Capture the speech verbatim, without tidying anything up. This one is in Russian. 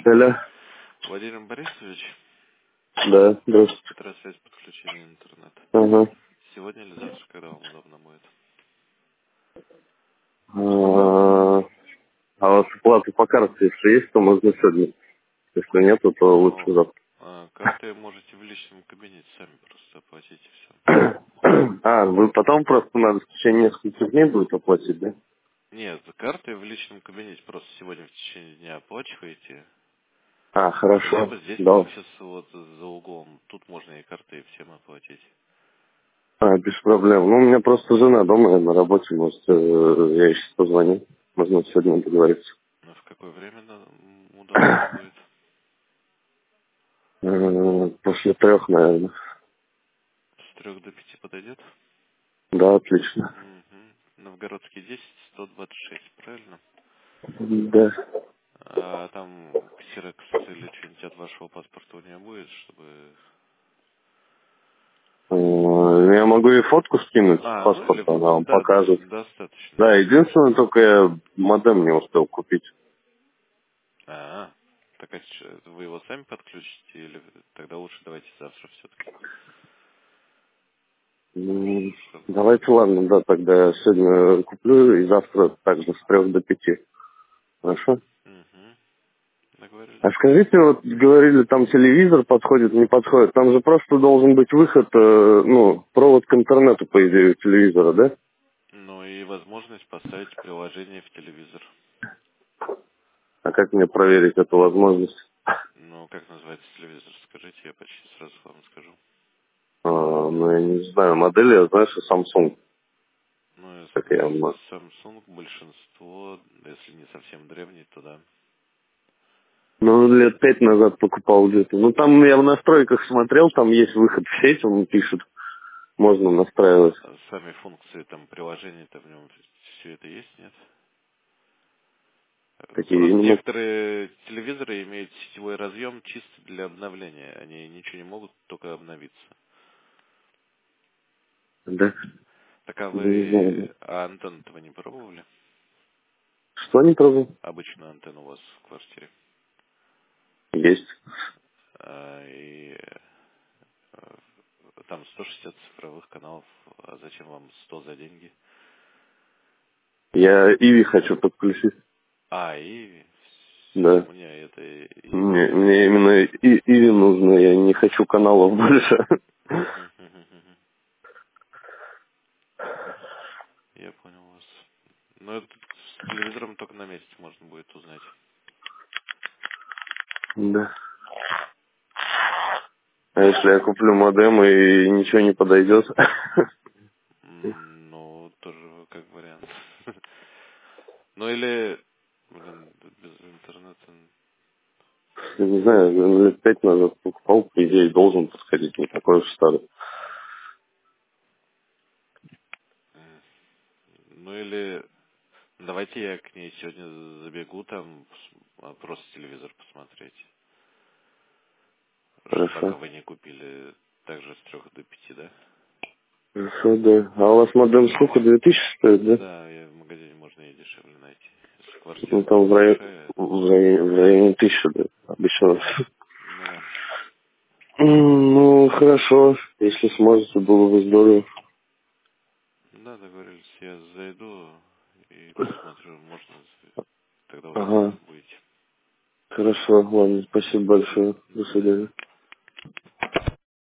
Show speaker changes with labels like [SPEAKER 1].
[SPEAKER 1] Алло.
[SPEAKER 2] Владимир Борисович,
[SPEAKER 1] Да, здравствуйте.
[SPEAKER 2] Петра связь подключения интернета.
[SPEAKER 1] Ага.
[SPEAKER 2] Сегодня или завтра, когда вам удобно будет?
[SPEAKER 1] А, а у вас оплата по карте, если есть, то можно сегодня. Если нету, то лучше
[SPEAKER 2] Но
[SPEAKER 1] завтра.
[SPEAKER 2] а, карты можете в личном кабинете сами просто оплатить и все.
[SPEAKER 1] А, вы потом просто надо в течение нескольких дней будет оплатить, да?
[SPEAKER 2] Нет, карты в личном кабинете просто сегодня в течение дня оплачиваете,
[SPEAKER 1] А, хорошо.
[SPEAKER 2] либо здесь
[SPEAKER 1] Да.
[SPEAKER 2] офис вот за углом. Тут можно и карты и всем оплатить.
[SPEAKER 1] А, без проблем. Ну, у меня просто жена дома, я на работе, может, э, я ей сейчас позвоню. Можно сегодня договориться.
[SPEAKER 2] Но в какое время на- м, удобно вам будет?
[SPEAKER 1] Э, После трех, наверное.
[SPEAKER 2] С трех до пяти подойдет?
[SPEAKER 1] Да, отлично.
[SPEAKER 2] Угу. Новгородский десять, сто двадцать шесть, правильно?
[SPEAKER 1] Да.
[SPEAKER 2] А там ксерокс или что-нибудь от вашего паспорта у нее будет, чтобы...
[SPEAKER 1] Э, Я могу ей фотку скинуть с
[SPEAKER 2] А, ну или...
[SPEAKER 1] паспорта, она вам
[SPEAKER 2] Да, да,
[SPEAKER 1] покажет.
[SPEAKER 2] достаточно.
[SPEAKER 1] Да, единственное, только я модем не успел купить.
[SPEAKER 2] А, так а чё, вы его сами подключите или тогда лучше давайте завтра все-таки?
[SPEAKER 1] М, Давайте, ладно, да, тогда я сегодня куплю и завтра также с трех до пяти. Хорошо?
[SPEAKER 2] Угу. Договорились.
[SPEAKER 1] А скажите, вот говорили, там телевизор подходит, не подходит. Там же просто должен быть выход, э, ну, провод к интернету, по идее, у телевизора, да?
[SPEAKER 2] Ну и возможность поставить приложение в телевизор.
[SPEAKER 1] А как мне проверить эту возможность?
[SPEAKER 2] Ну, как называется телевизор, скажите, я почти сразу вам скажу.
[SPEAKER 1] А, ну, я не знаю, модель, я знаю, что Samsung.
[SPEAKER 2] Ну,
[SPEAKER 1] Как я...
[SPEAKER 2] если
[SPEAKER 1] м-
[SPEAKER 2] Samsung, большинство, если не совсем древний, то да.
[SPEAKER 1] Ну, лет пять назад покупал где-то. Ну, там я в настройках смотрел, там есть выход в сеть, он пишет. Можно настраивать.
[SPEAKER 2] А сами функции там приложения-то в нем все это есть, нет?
[SPEAKER 1] Какие
[SPEAKER 2] Просто
[SPEAKER 1] именно?
[SPEAKER 2] некоторые телевизоры имеют сетевой разъем чисто для обновления. Они ничего не могут, только обновиться.
[SPEAKER 1] Да.
[SPEAKER 2] Так а
[SPEAKER 1] Да не знаю. Да.
[SPEAKER 2] вы а антенну-то вы не пробовали?
[SPEAKER 1] Что не пробовал?
[SPEAKER 2] Обычную антенну у вас в квартире.
[SPEAKER 1] Есть.
[SPEAKER 2] А, и э, там сто шестьдесят цифровых каналов. А зачем вам сто за деньги?
[SPEAKER 1] Я Иви хочу подключить.
[SPEAKER 2] А, и
[SPEAKER 1] Да.
[SPEAKER 2] мне это Иви
[SPEAKER 1] Мне,
[SPEAKER 2] не
[SPEAKER 1] мне
[SPEAKER 2] нужно.
[SPEAKER 1] именно И- Иви нужно, я не хочу каналов больше.
[SPEAKER 2] Мгм, мгм, мгм. Я понял вас. Но это с телевизором только на месте можно будет узнать.
[SPEAKER 1] Да. А если я куплю модем и ничего не подойдет?
[SPEAKER 2] М, Ну, тоже как вариант. Ну или, блин, без интернета.
[SPEAKER 1] Я не знаю, лет пять назад покупал, по идее, должен подходить, не такой уж старый.
[SPEAKER 2] М, Ну или, давайте я к ней сегодня забегу там, с- а, просто телевизор посмотреть. Ш- Пока
[SPEAKER 1] Хорошо.
[SPEAKER 2] вы не купили также с трех до пяти, да?
[SPEAKER 1] Хорошо, да. А у вас модем сколько, две тысячи стоит, да?
[SPEAKER 2] Да, я в магазине можно и дешевле найти. Если
[SPEAKER 1] Ну,
[SPEAKER 2] квартира
[SPEAKER 1] там в районе,
[SPEAKER 2] небольшая,
[SPEAKER 1] в районе, в районе тысячи, да, обещал.
[SPEAKER 2] ну да.
[SPEAKER 1] М, Ну, хорошо. Если сможете, было бы здорово.
[SPEAKER 2] Да, договорились, я зайду и посмотрю, можно тогда уже
[SPEAKER 1] Ага.
[SPEAKER 2] будете.
[SPEAKER 1] Хорошо, ладно, спасибо большое. До
[SPEAKER 2] До свидания.
[SPEAKER 1] свидания.